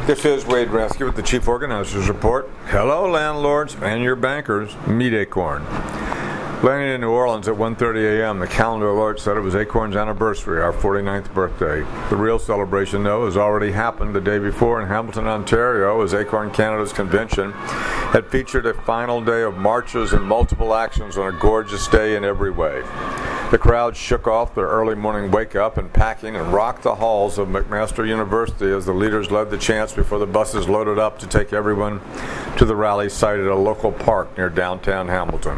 This is Wade Rathke with the Chief Organizers Report. Hello, landlords and your bankers. Meet Acorn. Landing in New Orleans at 1:30 a.m., the calendar alert said it was Acorn's anniversary, our 49th birthday. The real celebration, though, has already happened the day before in Hamilton, Ontario, as Acorn Canada's convention had featured a final day of marches and multiple actions on a gorgeous day in every way. The crowd shook off their early morning wake-up and packing and rocked the halls of McMaster University as the leaders led the chants before the buses loaded up to take everyone to the rally site at a local park near downtown Hamilton.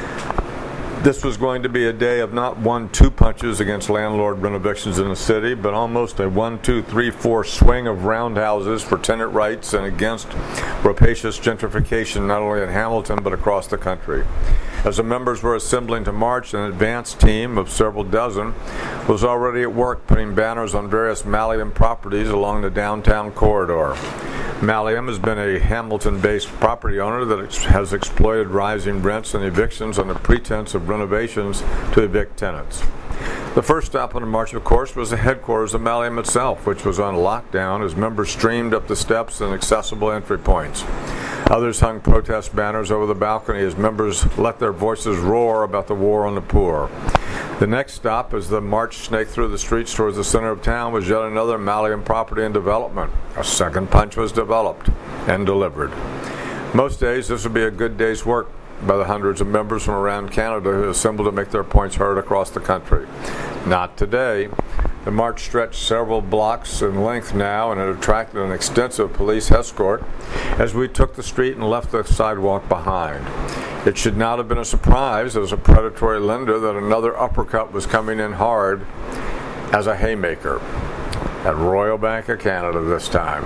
This was going to be a day of not 1-2 punches against landlord renovictions in the city, but almost a 1-2-3-4 swing of roundhouses for tenant rights and against rapacious gentrification not only in Hamilton but across the country. As the members were assembling to march, an advance team of several dozen was already at work putting banners on various Malliam properties along the downtown corridor. Malliam has been a Hamilton-based property owner that has exploited rising rents and evictions on the pretense of renovations to evict tenants. The first stop on the march, of course, was the headquarters of Malliam itself, which was on lockdown as members streamed up the steps and accessible entry points. Others hung protest banners over the balcony as members let their voices roar about the war on the poor. The next stop, as the march snaked through the streets towards the center of town, was yet another Malliam property in development. A second punch was developed and delivered. Most days, this would be a good day's work by the hundreds of members from around Canada who assembled to make their points heard across the country. Not today. The march stretched several blocks in length now, and it attracted an extensive police escort as we took the street and left the sidewalk behind. It should not have been a surprise as a predatory lender that another uppercut was coming in hard as a haymaker at Royal Bank of Canada this time.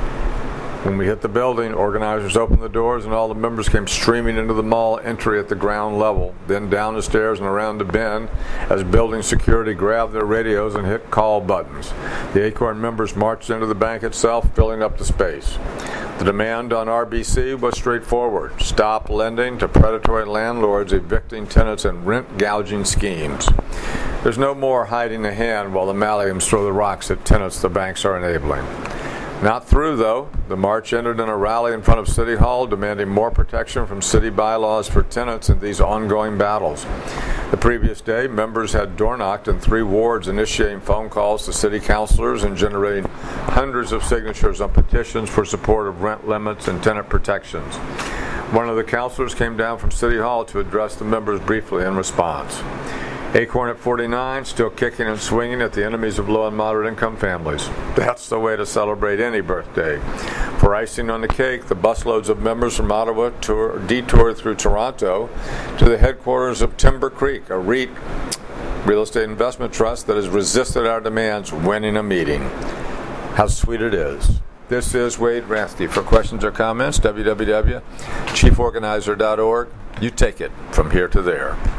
When we hit the building, organizers opened the doors and all the members came streaming into the mall entry at the ground level, then down the stairs and around the bend as building security grabbed their radios and hit call buttons. The Acorn members marched into the bank itself, filling up the space. The demand on RBC was straightforward: stop lending to predatory landlords evicting tenants and rent gouging schemes. There's no more hiding the hand while the Malliams throw the rocks at tenants the banks are enabling. Not through, though. The march ended in a rally in front of City Hall demanding more protection from city bylaws for tenants in these ongoing battles. The previous day, members had door-knocked in 3 wards, initiating phone calls to city councilors and generating hundreds of signatures on petitions for support of rent limits and tenant protections. One of the councilors came down from City Hall to address the members briefly in response. Acorn at 49, still kicking and swinging at the enemies of low and moderate income families. That's the way to celebrate any birthday. For icing on the cake, the busloads of members from Ottawa detoured through Toronto to the headquarters of Timber Creek, a REIT, real estate investment trust, that has resisted our demands, winning a meeting. How sweet it is. This is Wade Rathke. For questions or comments, www.chieforganizer.org. You take it from here to there.